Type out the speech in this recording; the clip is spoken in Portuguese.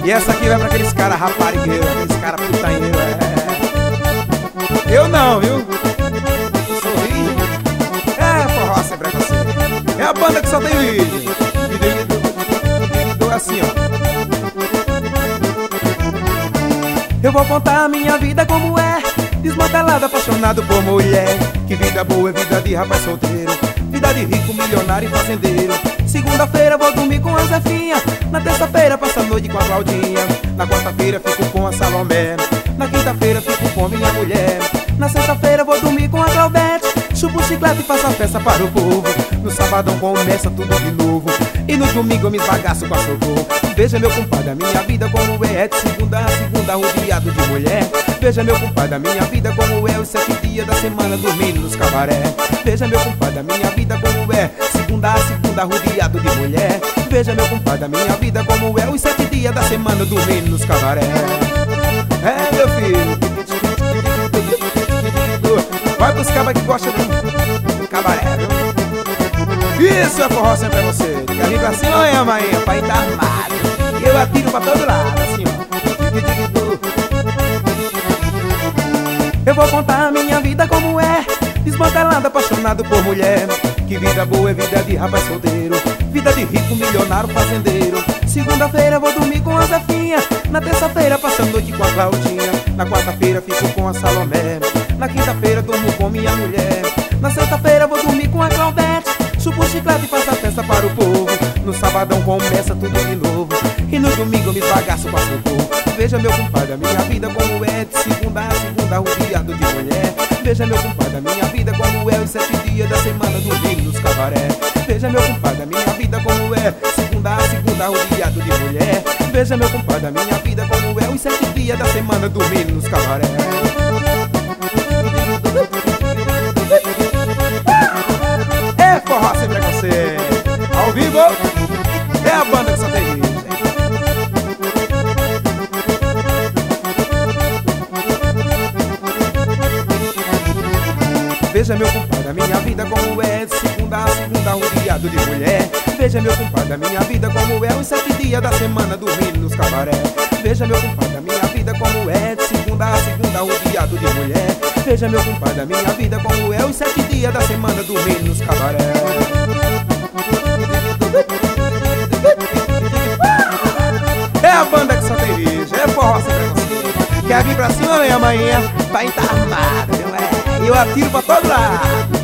E essa aqui vai pra aqueles caras raparigueiros, aqueles caras putanheiros, Eu não, viu? Sorri. Forró sem preconceito. É a banda que só tem vídeo. Vídeo assim, ó. Eu vou contar a minha vida como é, desmantelado, apaixonado por mulher. Que vida boa é vida de rapaz solteiro, vida de rico, milionário e fazendeiro. Segunda-feira vou dormir com a Zefinha, na terça-feira passo a noite com a Claudinha, na quarta-feira fico com a Salomé, na quinta-feira fico com minha mulher, na sexta-feira vou dormir com a Claudete, chupo chiclete e faço a festa para o povo. No sabadão começa tudo de novo, e no domingo eu me esbagaço com a Socorro. Veja meu compadre, a minha vida como é, de segunda a segunda rodeado de mulher. Veja meu compadre, a minha vida como é, os 7 dias da semana dormindo nos cabaré. Veja meu compadre, a minha vida como é, segunda a segunda rodeado de mulher. Veja meu compadre, a minha vida como é, os 7 dias da semana dormindo nos cabaré. Meu filho, vai pros cabas que gostam do cabaré, viu? Isso é forró sempre pra você. Fica ali pra cima, olha, mãe, o pai tá armado. E eu atiro pra todo lado, assim, ó. Eu vou contar a minha vida como é, desmantelado, apaixonado por mulher. Que vida boa é vida de rapaz solteiro, vida de rico, milionário, fazendeiro. Segunda-feira vou dormir com a Zefinha, na terça-feira passo a noite com a Claudinha, na quarta-feira fico com a Salomé, na quinta-feira durmo com minha mulher, na sexta-feira vou dormir com a Claudete, chupo chiclete e faço a festa para o povo. No sabadão começa tudo de novo, e no domingo eu me esbagaço com a Socorro. Veja meu compadre, a minha vida como é, de segunda a segunda rodeado de mulher. Veja meu compadre, a minha vida como é, os 7 dias da semana dormindo nos cabaré. Veja meu compadre, a minha vida como é, segunda a segunda rodeado de mulher. Veja meu compadre, a minha vida como é, os 7 dias da semana dormindo nos cabaré. Forró sem preconceito, ao vivo, é a banda que só tem vídeo. Veja meu compadre, a minha vida como é, de segunda a segunda rodeado de mulher. Veja meu compadre, a minha vida como é, os 7 dias da semana dormindo nos cabaré. Veja meu compadre, a minha vida como é, de segunda a segunda rodeado de mulher. Veja meu compadre, a minha vida como é, os 7 dias da semana dormindo nos cabaré. É a banda que só tem vídeo, é forró sem preconceito. Quer vir pra cima, minha manhã, vai estar armado, e eu atiro pra todo lado.